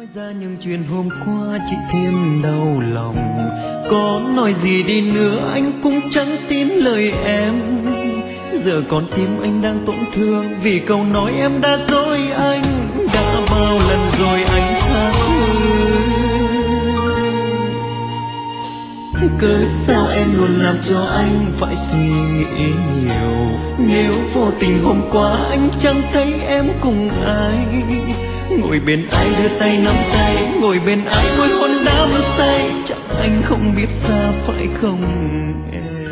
nói ra những chuyện hôm qua chỉ thêm đau lòng. Có nói gì đi nữa anh cũng chẳng tin lời em. Giờ con tim anh đang tổn thương vì câu nói em đã dối anh. Đã bao lần rồi anh tha thứ, cớ sao em luôn làm cho anh phải suy nghĩ nhiều. Nếu vô tình hôm qua anh chẳng thấy em cùng ai, ngồi bên ai đưa tay nắm tay, ngồi bên ai môi hôn đã mơ say, chắc anh không biết xa phải không em.